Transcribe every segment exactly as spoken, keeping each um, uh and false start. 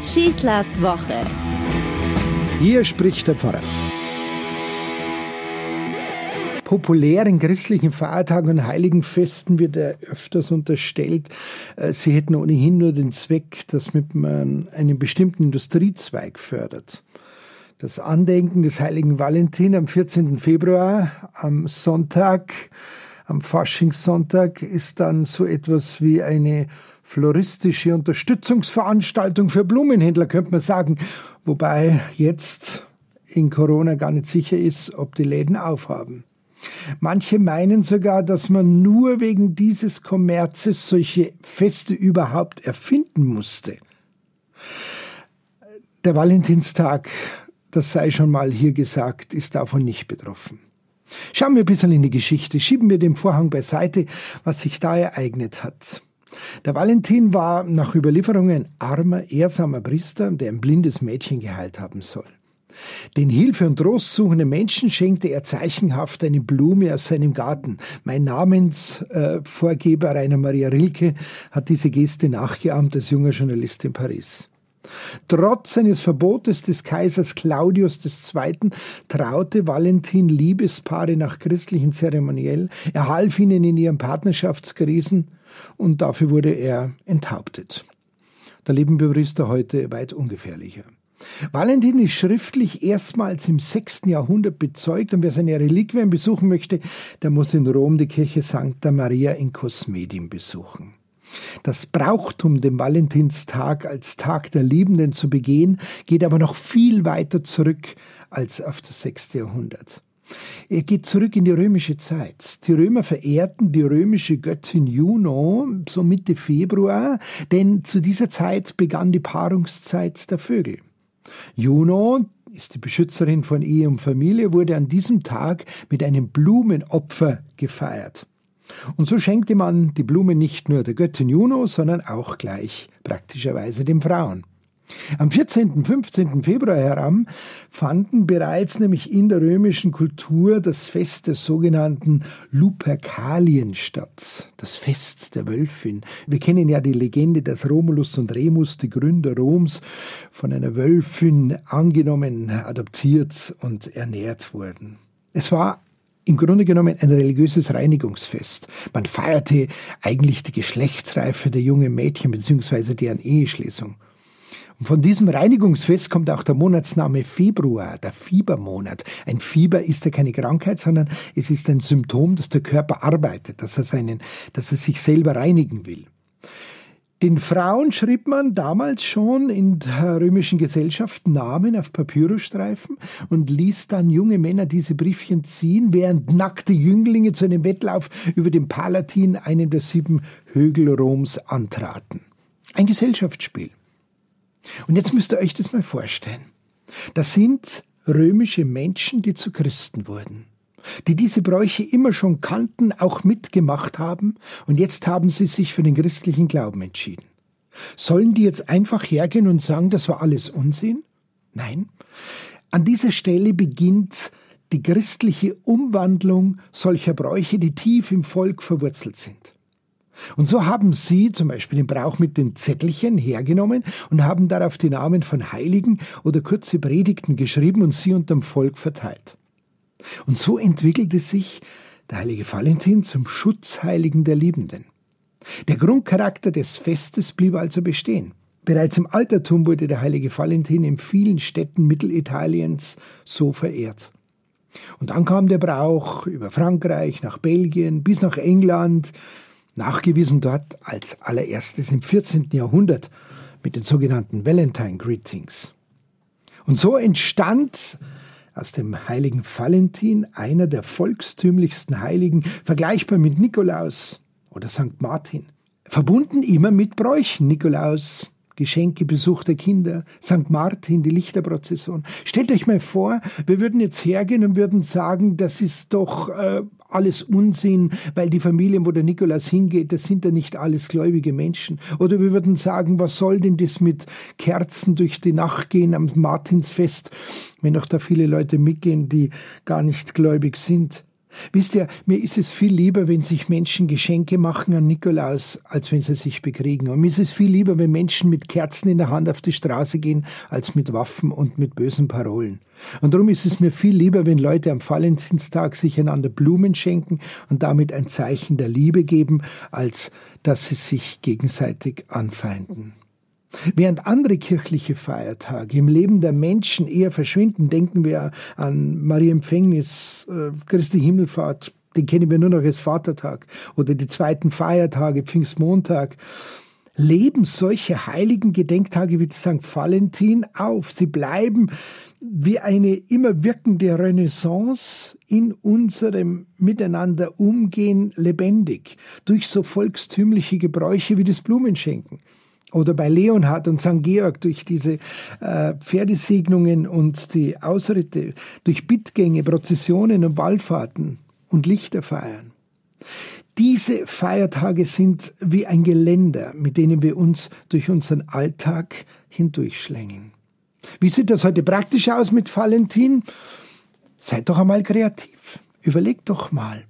Schießlers Woche. Hier spricht der Pfarrer. Populären christlichen Feiertagen und Heiligenfesten wird ja öfters unterstellt, sie hätten ohnehin nur den Zweck, dass man einen bestimmten Industriezweig fördert. Das Andenken des heiligen Valentin am vierzehnten Februar, am Sonntag, am Faschingssonntag, ist dann so etwas wie eine floristische Unterstützungsveranstaltung für Blumenhändler, könnte man sagen. Wobei jetzt in Corona gar nicht sicher ist, ob die Läden aufhaben. Manche meinen sogar, dass man nur wegen dieses Kommerzes solche Feste überhaupt erfinden musste. Der Valentinstag, das sei schon mal hier gesagt, ist davon nicht betroffen. Schauen wir ein bisschen in die Geschichte, schieben wir den Vorhang beiseite, was sich da ereignet hat. Der Valentin war nach Überlieferungen ein armer, ehrsamer Priester, der ein blindes Mädchen geheilt haben soll. Den Hilfe und Trost suchenden Menschen schenkte er zeichenhaft eine Blume aus seinem Garten. Mein Namensvorgeber Rainer Maria Rilke hat diese Geste nachgeahmt als junger Journalist in Paris. Trotz eines Verbotes des Kaisers Claudius der Zweite. traute Valentin Liebespaare nach christlichen Zeremoniell. Er half ihnen in ihren Partnerschaftskrisen und dafür wurde er enthauptet. Da leben wir Priester heute weit ungefährlicher. Valentin ist schriftlich erstmals im sechsten Jahrhundert bezeugt und wer seine Reliquien besuchen möchte, der muss in Rom die Kirche Sancta Maria in Cosmedin besuchen. Das Brauchtum, den Valentinstag als Tag der Liebenden zu begehen, geht aber noch viel weiter zurück als auf das sechste Jahrhundert. Er geht zurück in die römische Zeit. Die Römer verehrten die römische Göttin Juno so Mitte Februar, denn zu dieser Zeit begann die Paarungszeit der Vögel. Juno ist die Beschützerin von Ehe und Familie, wurde an diesem Tag mit einem Blumenopfer gefeiert. Und so schenkte man die Blume nicht nur der Göttin Juno, sondern auch gleich praktischerweise den Frauen. Am vierzehnten, fünfzehnten Februar heran fanden bereits nämlich in der römischen Kultur das Fest der sogenannten Lupercalien statt, das Fest der Wölfin. Wir kennen ja die Legende, dass Romulus und Remus, die Gründer Roms, von einer Wölfin angenommen, adoptiert und ernährt wurden. Es war im Grunde genommen ein religiöses Reinigungsfest. Man feierte eigentlich die Geschlechtsreife der jungen Mädchen bzw. deren Eheschließung. Und von diesem Reinigungsfest kommt auch der Monatsname Februar, der Fiebermonat. Ein Fieber ist ja keine Krankheit, sondern es ist ein Symptom, dass der Körper arbeitet, dass er, seinen, dass er sich selber reinigen will. Den Frauen schrieb man damals schon in der römischen Gesellschaft Namen auf Papyrusstreifen und ließ dann junge Männer diese Briefchen ziehen, während nackte Jünglinge zu einem Wettlauf über den Palatin, einen der sieben Hügel Roms, antraten. Ein Gesellschaftsspiel. Und jetzt müsst ihr euch das mal vorstellen. Das sind römische Menschen, die zu Christen wurden, die diese Bräuche immer schon kannten, auch mitgemacht haben und jetzt haben sie sich für den christlichen Glauben entschieden. Sollen die jetzt einfach hergehen und sagen, das war alles Unsinn? Nein. An dieser Stelle beginnt die christliche Umwandlung solcher Bräuche, die tief im Volk verwurzelt sind. Und so haben sie zum Beispiel den Brauch mit den Zettelchen hergenommen und haben darauf die Namen von Heiligen oder kurze Predigten geschrieben und sie unterm Volk verteilt. Und so entwickelte sich der heilige Valentin zum Schutzheiligen der Liebenden. Der Grundcharakter des Festes blieb also bestehen. Bereits im Altertum wurde der heilige Valentin in vielen Städten Mittelitaliens so verehrt. Und dann kam der Brauch über Frankreich, nach Belgien, bis nach England, nachgewiesen dort als allererstes im vierzehnten Jahrhundert mit den sogenannten Valentine Greetings. Und so entstand aus dem heiligen Valentin einer der volkstümlichsten Heiligen, vergleichbar mit Nikolaus oder Sankt Martin. Verbunden immer mit Bräuchen. Nikolaus, Geschenke, Besuch der Kinder, Sankt Martin, die Lichterprozession. Stellt euch mal vor, wir würden jetzt hergehen und würden sagen, das ist doch äh, alles Unsinn, weil die Familien, wo der Nikolaus hingeht, das sind ja nicht alles gläubige Menschen. Oder wir würden sagen, was soll denn das mit Kerzen durch die Nacht gehen am Martinsfest, wenn auch da viele Leute mitgehen, die gar nicht gläubig sind. Wisst ihr, mir ist es viel lieber, wenn sich Menschen Geschenke machen an Nikolaus, als wenn sie sich bekriegen. Und mir ist es viel lieber, wenn Menschen mit Kerzen in der Hand auf die Straße gehen, als mit Waffen und mit bösen Parolen. Und darum ist es mir viel lieber, wenn Leute am Valentinstag sich einander Blumen schenken und damit ein Zeichen der Liebe geben, als dass sie sich gegenseitig anfeinden. Während andere kirchliche Feiertage im Leben der Menschen eher verschwinden, denken wir an Maria Empfängnis, äh, Christi Himmelfahrt, den kennen wir nur noch als Vatertag, oder die zweiten Feiertage, Pfingstmontag, leben solche heiligen Gedenktage wie die Sankt Valentin auf. Sie bleiben wie eine immer wirkende Renaissance in unserem Miteinander umgehen lebendig, durch so volkstümliche Gebräuche wie das Blumenschenken. Oder bei Leonhard und Sankt Georg durch diese äh, Pferdesegnungen und die Ausritte, durch Bittgänge, Prozessionen und Wallfahrten und Lichterfeiern. Diese Feiertage sind wie ein Geländer, mit denen wir uns durch unseren Alltag hindurchschlängeln. Wie sieht das heute praktisch aus mit Valentin? Seid doch einmal kreativ. Überlegt doch mal.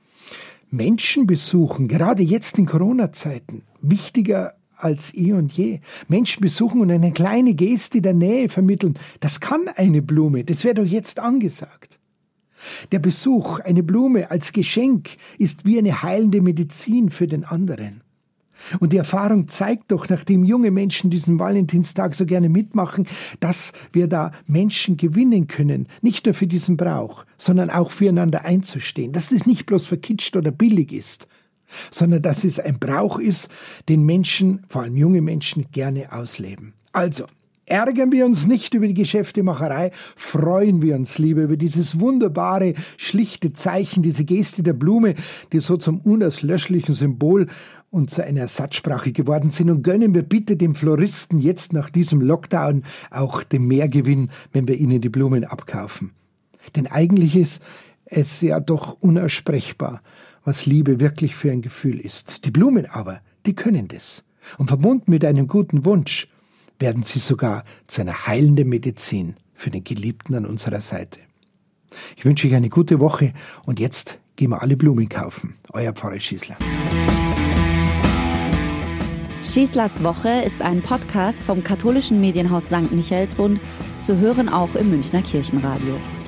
Menschen besuchen, gerade jetzt in Corona-Zeiten, wichtiger als eh und je. Menschen besuchen und eine kleine Geste der Nähe vermitteln. Das kann eine Blume. Das wäre doch jetzt angesagt. Der Besuch, eine Blume als Geschenk, ist wie eine heilende Medizin für den anderen. Und die Erfahrung zeigt doch, nachdem junge Menschen diesen Valentinstag so gerne mitmachen, dass wir da Menschen gewinnen können, nicht nur für diesen Brauch, sondern auch füreinander einzustehen, dass es nicht bloß verkitscht oder billig ist, sondern dass es ein Brauch ist, den Menschen, vor allem junge Menschen, gerne ausleben. Also, ärgern wir uns nicht über die Geschäftemacherei, freuen wir uns lieber über dieses wunderbare, schlichte Zeichen, diese Geste der Blume, die so zum unauslöschlichen Symbol und zu einer Ersatzsprache geworden sind, und gönnen wir bitte dem Floristen jetzt nach diesem Lockdown auch den Mehrgewinn, wenn wir ihnen die Blumen abkaufen. Denn eigentlich ist es ja doch unaussprechbar, was Liebe wirklich für ein Gefühl ist. Die Blumen aber, die können das. Und verbunden mit einem guten Wunsch werden sie sogar zu einer heilenden Medizin für den Geliebten an unserer Seite. Ich wünsche euch eine gute Woche und jetzt gehen wir alle Blumen kaufen. Euer Pfarrer Schießler. Schießlers Woche ist ein Podcast vom katholischen Medienhaus Sankt Michaelsbund, zu hören auch im Münchner Kirchenradio.